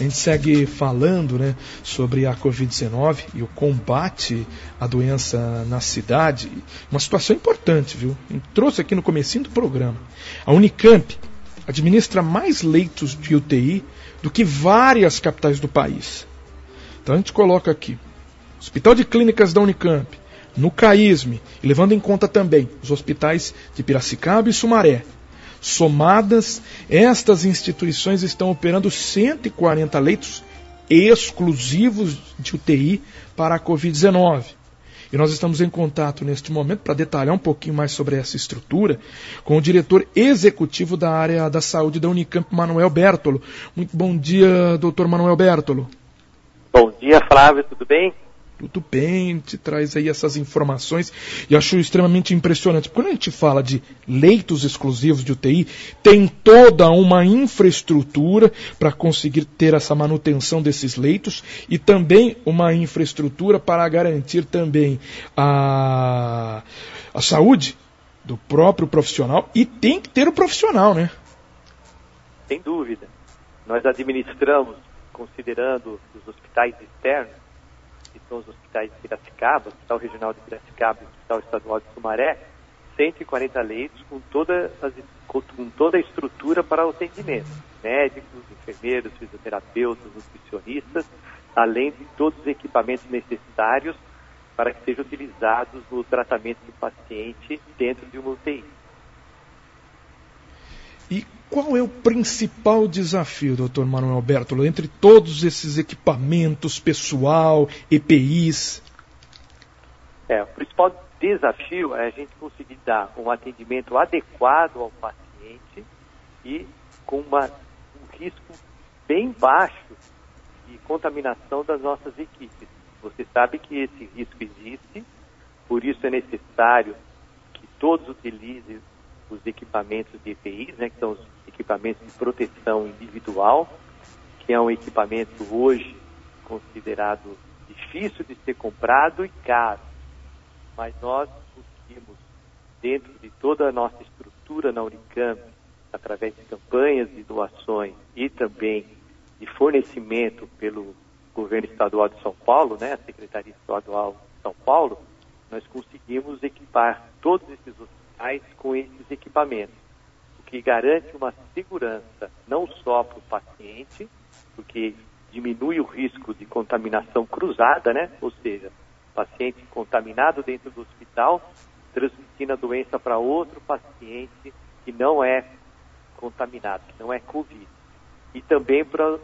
gente segue falando, né, sobre a Covid-19 e o combate à doença na cidade. Uma situação importante, viu? A gente trouxe aqui no comecinho do programa. A Unicamp administra mais leitos de UTI do que várias capitais do país. Então a gente coloca aqui: Hospital de Clínicas da Unicamp, no CAISM, e levando em conta também os hospitais de Piracicaba e Sumaré. Somadas, estas instituições estão operando 140 leitos exclusivos de UTI para a Covid-19. E nós estamos em contato neste momento para detalhar um pouquinho mais sobre essa estrutura com o diretor executivo da área da saúde da Unicamp, Manuel Bertolo. Muito bom dia, doutor Manuel Bertolo. Bom dia, Flávio, tudo bem? Tudo bem, te traz aí essas informações e acho extremamente impressionante. Quando a gente fala de leitos exclusivos de UTI, tem toda uma infraestrutura para conseguir ter essa manutenção desses leitos e também uma infraestrutura para garantir também a saúde do próprio profissional, e tem que ter o profissional, né? Sem dúvida. Nós administramos, considerando os hospitais externos, que são os hospitais de Piracicaba, o Hospital Regional de Piracicaba e o Hospital Estadual de Sumaré, 140 leitos com toda a estrutura para o atendimento. Médicos, enfermeiros, fisioterapeutas, nutricionistas, além de todos os equipamentos necessários para que sejam utilizados no tratamento do paciente dentro de uma UTI. E qual é o principal desafio, doutor Manuel Bertolo, entre todos esses equipamentos, pessoal, EPIs? O principal desafio é a gente conseguir dar um atendimento adequado ao paciente e com um risco bem baixo de contaminação das nossas equipes. Você sabe que esse risco existe, por isso é necessário que todos utilizem os equipamentos de EPIs, né, que são os equipamentos de proteção individual, que é um equipamento hoje considerado difícil de ser comprado e caro. Mas nós conseguimos, dentro de toda a nossa estrutura na Unicamp, através de campanhas de doações e também de fornecimento pelo Governo Estadual de São Paulo, né, a Secretaria Estadual de São Paulo, nós conseguimos equipar todos esses hospitais com esses equipamentos, o que garante uma segurança não só para o paciente, porque diminui o risco de contaminação cruzada, né? Ou seja, paciente contaminado dentro do hospital transmitindo a doença para outro paciente que não é contaminado, que não é Covid. E também para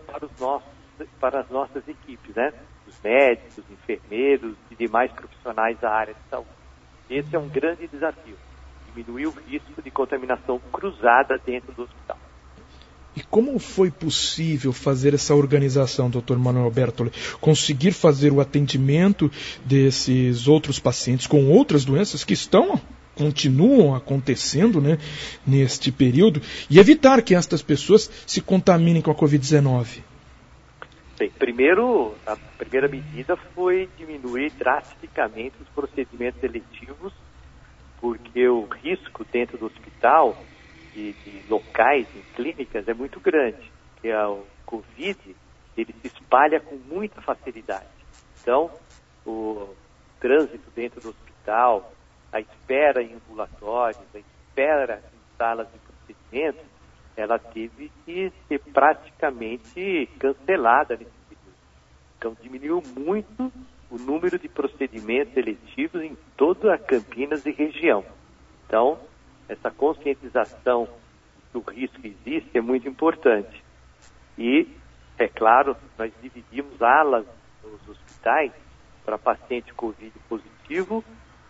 as nossas equipes, né? Os médicos, enfermeiros e demais profissionais da área de saúde. Esse é um grande desafio, diminuir o risco de contaminação cruzada dentro do hospital. E como foi possível fazer essa organização, Dr. Manuel Bertoli? Conseguir fazer o atendimento desses outros pacientes com outras doenças que continuam acontecendo, né, neste período, e evitar que estas pessoas se contaminem com a Covid-19? Bem, primeiro, a primeira medida foi diminuir drasticamente os procedimentos eletivos, porque o risco dentro do hospital, de locais, em clínicas, é muito grande. Porque o Covid, ele se espalha com muita facilidade. Então, o trânsito dentro do hospital, a espera em ambulatórios, a espera em salas de procedimento, ela teve que ser praticamente cancelada nesse período. Então, diminuiu muito o número de procedimentos eletivos em toda a Campinas e região. Então, essa conscientização do risco que existe é muito importante. E, é claro, nós dividimos alas nos hospitais para paciente Covid positivo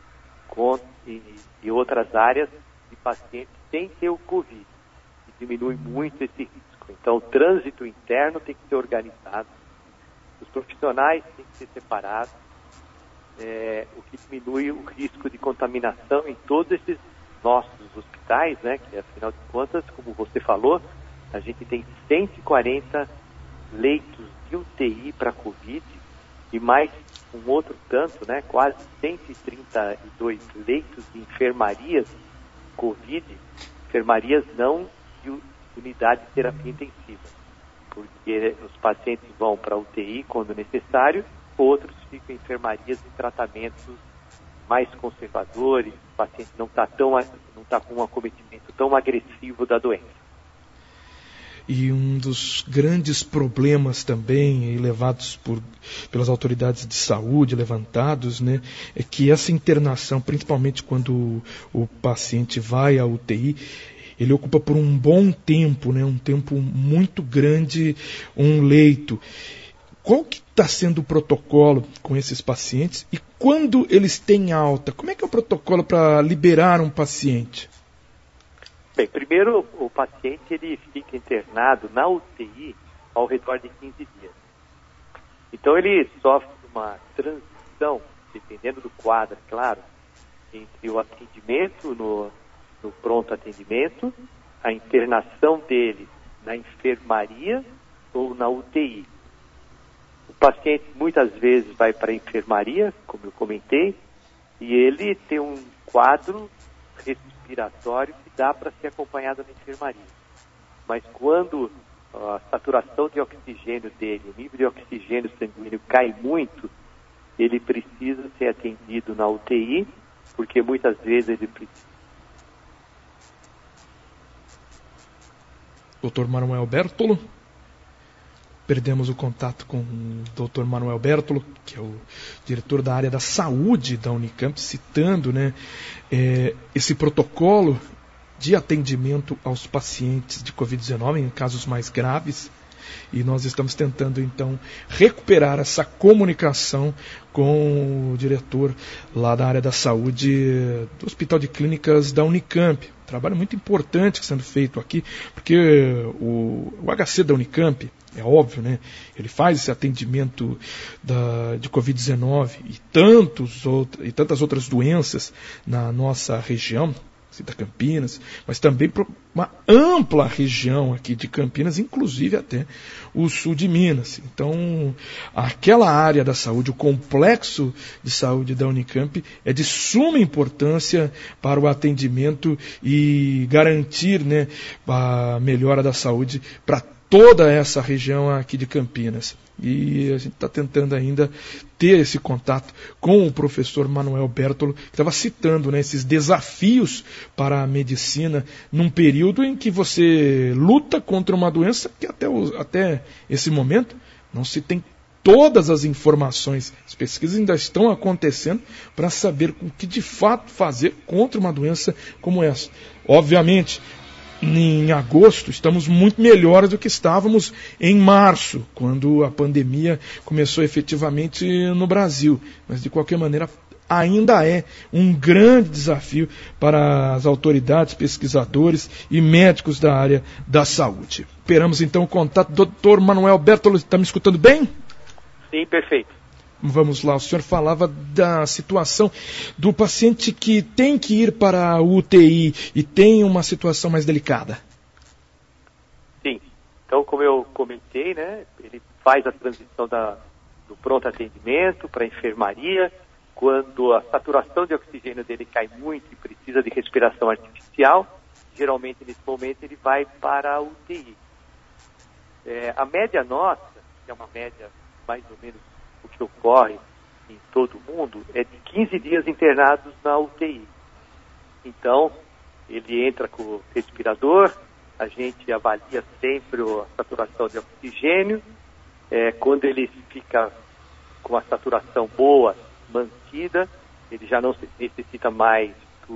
e outras áreas de pacientes sem ter o Covid. E diminui muito esse risco. Então, o trânsito interno tem que ser organizado, os profissionais têm que ser separados, o que diminui o risco de contaminação em todos esses nossos hospitais, né, que afinal de contas, como você falou, a gente tem 140 leitos de UTI para Covid e mais um outro tanto, né, quase 132 leitos de enfermarias Covid, enfermarias não de unidade de terapia intensiva. porque os pacientes vão para a UTI quando necessário, outros ficam em enfermarias de tratamentos mais conservadores, o paciente não está com um acometimento tão agressivo da doença. E um dos grandes problemas também levados pelas autoridades de saúde, levantados, né, é que essa internação, principalmente quando o paciente vai à UTI, ele ocupa por um bom tempo, né, um tempo muito grande, um leito. Qual que está sendo o protocolo com esses pacientes e quando eles têm alta? Como é que é o protocolo para liberar um paciente? Bem, primeiro o paciente ele fica internado na UTI ao redor de 15 dias. Então ele sofre uma transição, dependendo do quadro, é claro, entre o atendimento no pronto atendimento, a internação dele na enfermaria ou na UTI. O paciente muitas vezes vai para a enfermaria, como eu comentei, e ele tem um quadro respiratório que dá para ser acompanhado na enfermaria. Mas quando a saturação de oxigênio dele, o nível de oxigênio sanguíneo cai muito, ele precisa ser atendido na UTI, porque muitas vezes ele precisa. Dr. Manuel Bertolo. Perdemos o contato com o Dr. Manuel Bertolo, que é o diretor da área da saúde da Unicamp, citando, né, esse protocolo de atendimento aos pacientes de Covid-19 em casos mais graves. E nós estamos tentando, então, recuperar essa comunicação com o diretor lá da área da saúde do Hospital de Clínicas da Unicamp. Um trabalho muito importante sendo feito aqui, porque o HC da Unicamp, é óbvio, né? Ele faz esse atendimento de Covid-19 e tantas outras doenças na nossa região, da Campinas, mas também para uma ampla região aqui de Campinas, inclusive até o sul de Minas. Então, aquela área da saúde, o complexo de saúde da Unicamp, é de suma importância para o atendimento e garantir, né, a melhora da saúde para toda essa região aqui de Campinas. E a gente está tentando ainda ter esse contato com o professor Manuel Bertolo, que estava citando, né, esses desafios para a medicina num período em que você luta contra uma doença que até esse momento não se tem todas as informações. As pesquisas ainda estão acontecendo para saber o que de fato fazer contra uma doença como essa. Obviamente, em agosto, estamos muito melhores do que estávamos em março, quando a pandemia começou efetivamente no Brasil. Mas, de qualquer maneira, ainda é um grande desafio para as autoridades, pesquisadores e médicos da área da saúde. Esperamos, então, o contato do Dr. Manuel Bertolo. Está me escutando bem? Sim, perfeito. Vamos lá, o senhor falava da situação do paciente que tem que ir para a UTI e tem uma situação mais delicada. Sim, então como eu comentei, né, ele faz a transição do pronto atendimento para a enfermaria, quando a saturação de oxigênio dele cai muito e precisa de respiração artificial, geralmente nesse momento ele vai para a UTI. A média nossa, que é uma média mais ou menos o que ocorre em todo o mundo, é de 15 dias internados na UTI. Então, ele entra com o respirador, a gente avalia sempre a saturação de oxigênio. Quando ele fica com a saturação boa, mantida, ele já não se necessita mais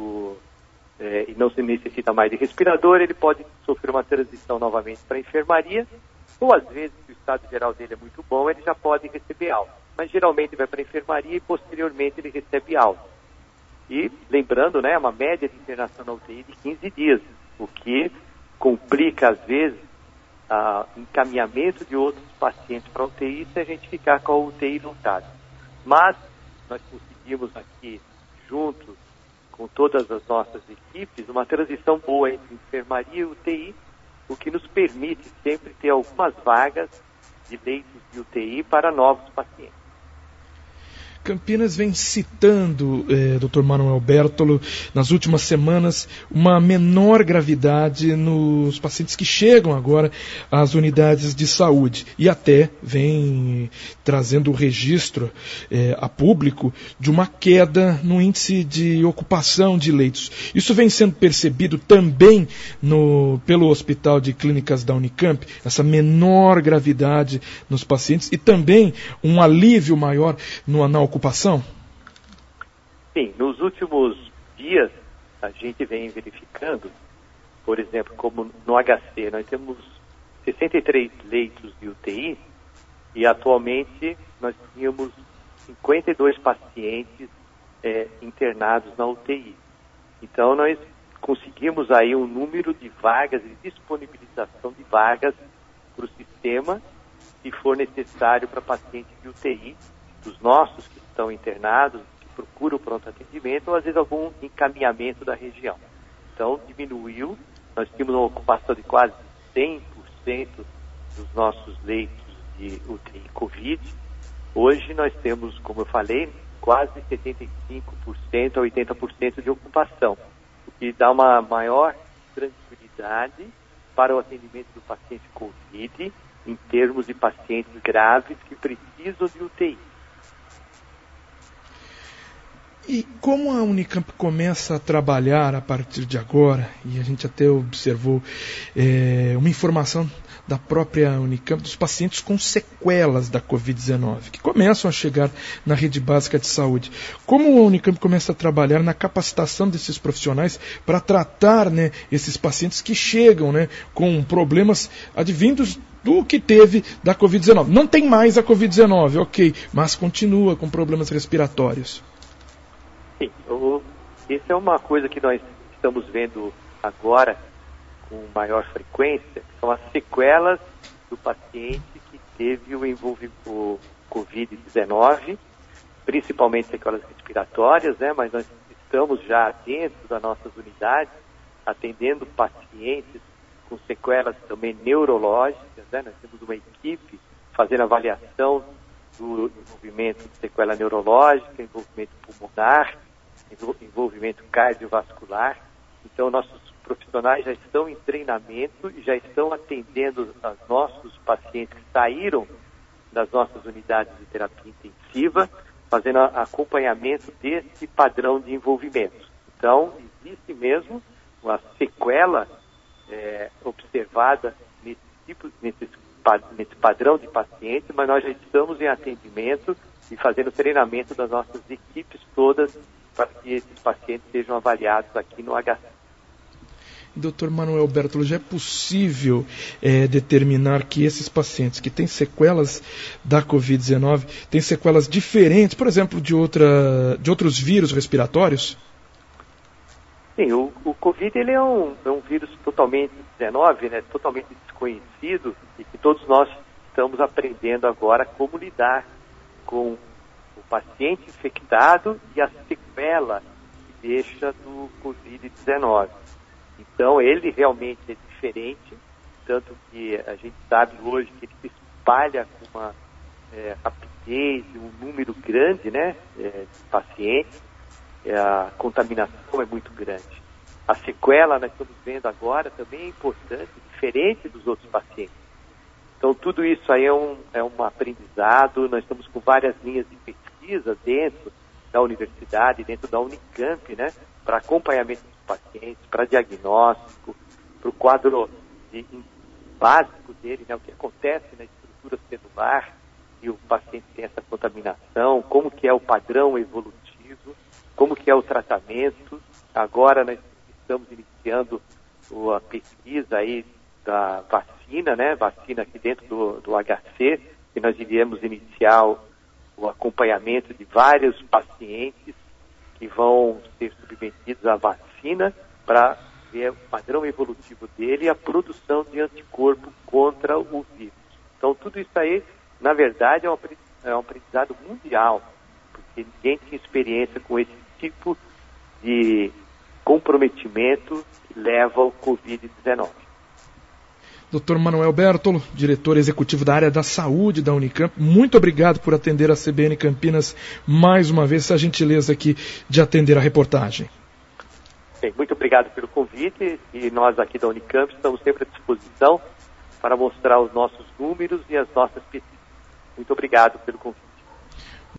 de respirador, ele pode sofrer uma transição novamente para a enfermaria, ou às vezes, se o estado geral dele é muito bom, ele já pode receber alta. Mas geralmente vai para a enfermaria e posteriormente ele recebe alta. E lembrando, né, uma média de internação na UTI de 15 dias, o que complica às vezes o encaminhamento de outros pacientes para a UTI se a gente ficar com a UTI lotada. Mas nós conseguimos aqui, junto com todas as nossas equipes, uma transição boa entre enfermaria e UTI, o que nos permite sempre ter algumas vagas de leitos de UTI para novos pacientes. Campinas vem citando, Dr. Manuel Bertolo, nas últimas semanas, uma menor gravidade nos pacientes que chegam agora às unidades de saúde e até vem trazendo o registro a público de uma queda no índice de ocupação de leitos. Isso vem sendo percebido também pelo Hospital de Clínicas da Unicamp, essa menor gravidade nos pacientes e também um alívio maior na ocupação? Sim, nos últimos dias a gente vem verificando, por exemplo, como no HC, nós temos 63 leitos de UTI e atualmente nós tínhamos 52 pacientes internados na UTI. Então nós conseguimos aí um número de vagas e disponibilização de vagas para o sistema, se for necessário para pacientes de UTI, dos nossos que estão internados, que procuram pronto atendimento, ou às vezes algum encaminhamento da região. Então, diminuiu, nós tínhamos uma ocupação de quase 100% dos nossos leitos de UTI Covid. Hoje nós temos, como eu falei, quase 75% a 80% de ocupação, o que dá uma maior tranquilidade para o atendimento do paciente Covid, em termos de pacientes graves que precisam de UTI. E como a Unicamp começa a trabalhar a partir de agora, e a gente até observou uma informação da própria Unicamp dos pacientes com sequelas da Covid-19, que começam a chegar na rede básica de saúde. Como a Unicamp começa a trabalhar na capacitação desses profissionais para tratar, né, esses pacientes que chegam, né, com problemas advindos do que teve da Covid-19. Não tem mais a Covid-19, ok, mas continua com problemas respiratórios. Sim, isso é uma coisa que nós estamos vendo agora com maior frequência, que são as sequelas do paciente que teve o Covid-19, principalmente sequelas respiratórias, né? Mas nós estamos já dentro das nossas unidades atendendo pacientes com sequelas também neurológicas, né? Nós temos uma equipe fazendo avaliação do envolvimento de sequela neurológica, envolvimento pulmonar, envolvimento cardiovascular. Então, nossos profissionais já estão em treinamento e já estão atendendo os nossos pacientes que saíram das nossas unidades de terapia intensiva, fazendo acompanhamento desse padrão de envolvimento. Então, existe mesmo uma sequela observada nesse padrão de paciente, mas nós já estamos em atendimento e fazendo treinamento das nossas equipes todas para que esses pacientes sejam avaliados aqui no HC. Dr. Manuel Bertolo, já é possível determinar que esses pacientes que têm sequelas da Covid-19 têm sequelas diferentes, por exemplo, de outros vírus respiratórios? Sim, o Covid ele é um vírus totalmente 19, né, totalmente desconhecido e que todos nós estamos aprendendo agora como lidar com o paciente infectado e a sequela que deixa do Covid-19. Então, ele realmente é diferente, tanto que a gente sabe hoje que ele se espalha com uma rapidez e um número grande, né, de pacientes. A contaminação é muito grande. A sequela, nós estamos vendo agora, também é importante, diferente dos outros pacientes. Então, tudo isso aí é um aprendizado. Nós estamos com várias linhas de pesquisa dentro da universidade, dentro da Unicamp, né, para acompanhamento dos pacientes, para diagnóstico, para o quadro básico dele, né, o que acontece na estrutura celular e o paciente tem essa contaminação, como que é o padrão evolutivo, como que é o tratamento. Agora nós estamos iniciando a pesquisa aí da vacina, né? Vacina aqui dentro do HC, e nós iremos iniciar o acompanhamento de vários pacientes que vão ser submetidos à vacina para ver o padrão evolutivo dele e a produção de anticorpo contra o vírus. Então tudo isso aí, na verdade, é um aprendizado mundial, porque ninguém tem experiência com esse tipo de comprometimento que leva ao Covid-19. Dr. Manuel Bertolo, diretor executivo da área da saúde da Unicamp, muito obrigado por atender a CBN Campinas mais uma vez, essa gentileza aqui de atender a reportagem. Bem, muito obrigado pelo convite e nós aqui da Unicamp estamos sempre à disposição para mostrar os nossos números e as nossas pesquisas. Muito obrigado pelo convite.